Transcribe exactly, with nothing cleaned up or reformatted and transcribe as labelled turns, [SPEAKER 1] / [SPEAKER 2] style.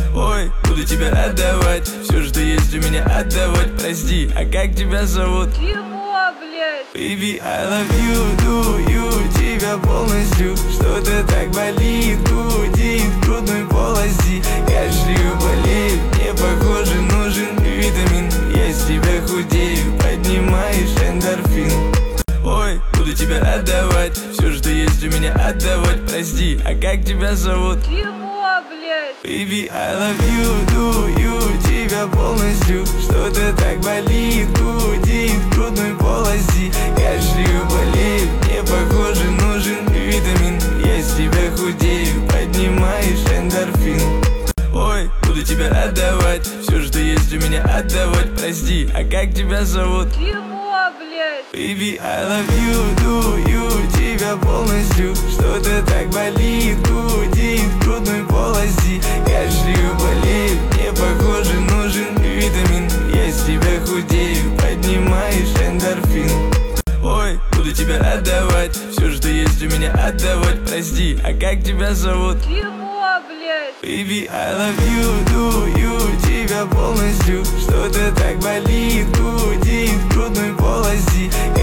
[SPEAKER 1] Ой, буду тебя отдавать, все, что есть у меня отдавать. Прости, а как тебя зовут?
[SPEAKER 2] Чего, блядь?
[SPEAKER 1] Baby, I love you, do you, тебя полностью. Что-то так болит, гудит в грудной полости. Кашляю, болею, мне похоже нужен витамин. Я с тебя худею, поднимаешь эндорфин. Ой, буду тебя отдавать, все, что есть у меня отдавать. Прости, а как тебя зовут?
[SPEAKER 2] Чего, блядь?
[SPEAKER 1] Baby, I love you, do you, тебя полностью. Что-то так болит, гудит в грудной полости. Кашляю, болею, мне похоже нужен витамин. Я с тебя худею, поднимаешь эндорфин. Ой, буду тебя отдавать, все, что есть у меня отдавать. Прости, а как тебя зовут?
[SPEAKER 2] Чего, блядь?
[SPEAKER 1] Baby, I love you, do you, тебя полностью. Что-то так болит, гудит в грудной полости. Кашляю, болею, мне похоже нужен витамин. Я с тебя худею, поднимаешь эндорфин. Ой, буду тебя отдавать, все, что есть у меня отдавать. Прости, а как тебя зовут?
[SPEAKER 2] Чего, блядь?
[SPEAKER 1] Baby, I love you, do you, тебя полностью. Что-то так болит, гудит в грудной полости.